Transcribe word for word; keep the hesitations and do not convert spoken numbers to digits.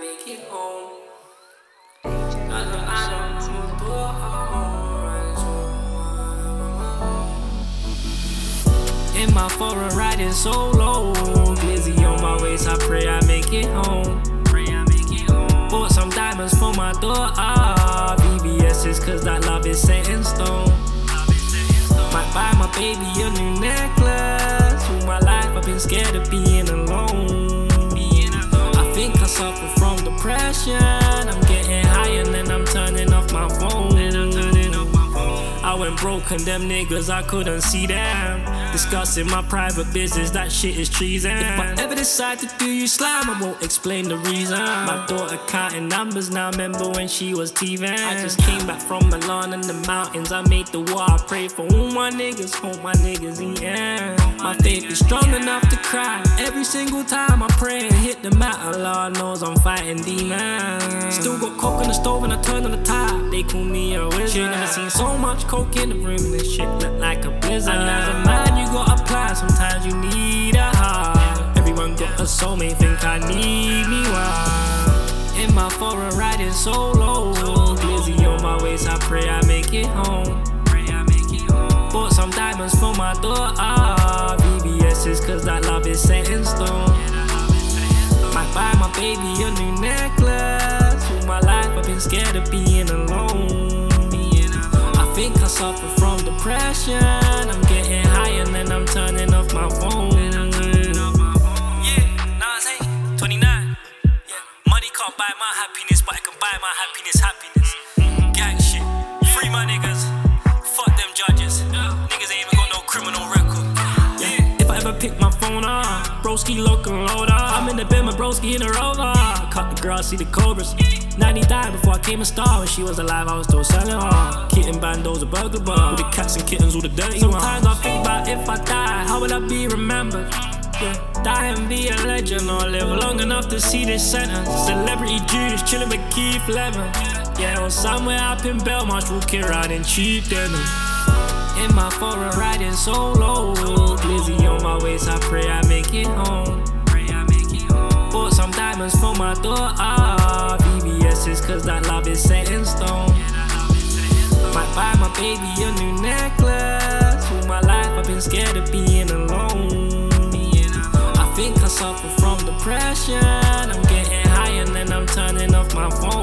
make it home. I don't, I don't know, do it. In my foreign riding solo, glizzy on my waist, I pray I make it home. Pray I make it home. Bought some diamonds for my daughter, V V S's cause that love is set in stone. Might buy my baby a new necklace. All my life I've been scared of being alone. I think I suffer from depression. I'm getting high and then I'm turning off my phone. I went broke and them niggas, I couldn't see them. Discussing my private business, that shit is treason. If I ever decide to do you slime, I won't explain the reason. My daughter counting numbers now, remember when she was teething. I just came back from Milan and the mountains, I made the war. I pray for all my niggas, hope my niggas eatin'. My faith is strong enough to cry every single time I pray and hit the mat. Allah knows I'm fighting demons. Still got coke on the stove and I turn on the tap. They call me a wizard. Shit, never seen so much coke in the room and this shit look like a blizzard. And as a man you got a plan, sometimes you need a heart. Everyone got a soulmate, think I need me one. In my foreign riding solo, glizzy on my waist, I pray I make it home. Bought some diamonds for my daughter, V V S's cause that love is set in stone. Might buy my baby a new necklace. All my life I've been scared of being alone. I think I suffer from depression. I'm getting high and then I'm turning off my phone. Yeah, Nas eight, twenty-nine. Yeah, money can't buy my happiness, but I can buy my happiness, happiness. Gang shit, free my niggas. Fuck them judges. Niggas ain't even got no criminal record. Yeah, if I ever pick my phone up, broski lock and load up. I'm in the bed, my broski in the rover. Cut the grass, see the cobras. ninety died before I came a star. When she was alive, I was still selling her. Kitten bandos, a burglar bar. All the cats and kittens, all the dirty ones. Sometimes I think about if I die, how will I be remembered? Yeah, die and be a legend, or live long enough to see this sentence. Celebrity Judas chilling with Keith Lemon. Yeah, or somewhere up in Belmarsh, walking around in cheap denim. In my foreign riding solo, glizzy on my waist, I pray I make it home. Bought some diamonds for my daughter, V V S's cause that love is set in stone. Might buy my baby a new necklace. All my life I've been scared of being alone. I think I suffer from depression. I'm getting high and then I'm turning off my phone.